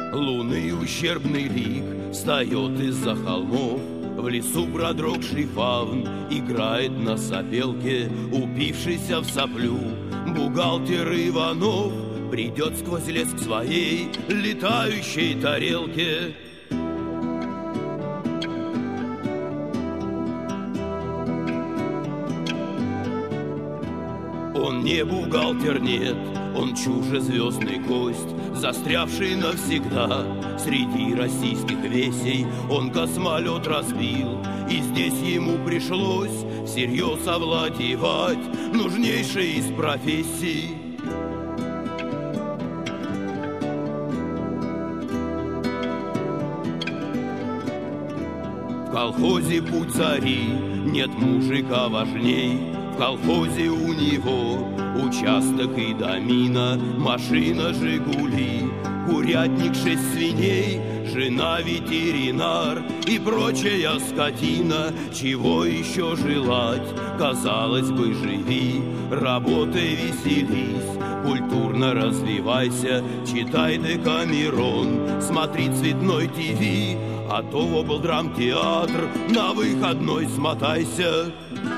Лунный ущербный лик встает из-за холмов. В лесу продрогший фавн играет на сопелке, упившийся в соплю бухгалтер Иванов придет сквозь лес к своей летающей тарелке. Он не бухгалтер, нет, он чужезвездный гость, застрявший навсегда среди российских весей. Он космолет разбил, и здесь ему пришлось всерьез овладевать нужнейшей из профессий. В колхозе путь зари, нет мужика важней. В колхозе у него участок и домина, машина «Жигули», курятник 6 свиней, жена ветеринар и прочая скотина. Чего еще желать? Казалось бы, живи, работай, веселись, культурно развивайся, читай Декамерон, смотри цветной ТВ, а то в облдрамтеатр на выходной смотайся.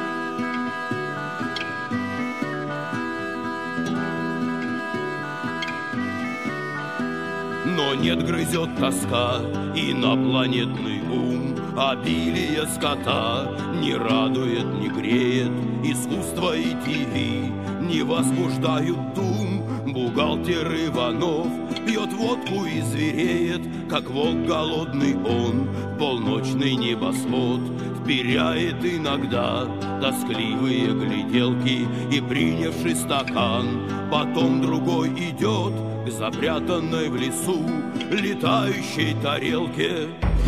Но нет, грызет тоска инопланетный ум, обилие скота не радует, не греет, искусство и ТВ не возбуждают дум. Бухгалтер Иванов пьет водку и звереет, как волк голодный он, полночный небосвод вперяет иногда тоскливые гляделки, и принявший стакан, потом другой идет к запрятанной в лесу летающей тарелке.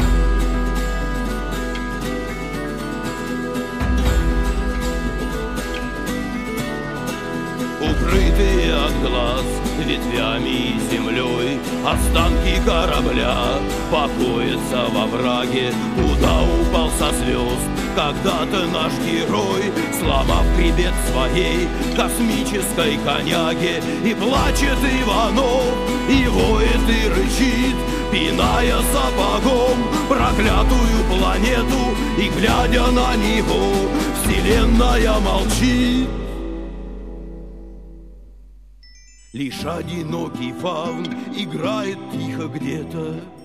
Укрытые от глаз ветвями и землей, останки корабля покоятся во враге, куда упал со звезд когда-то наш герой, сломав хребет своей космической коняги. И плачет Иванов, и воет, и рычит, пиная сапогом проклятую планету, и, глядя на него, вселенная молчит. Лишь одинокий фавн играет тихо где-то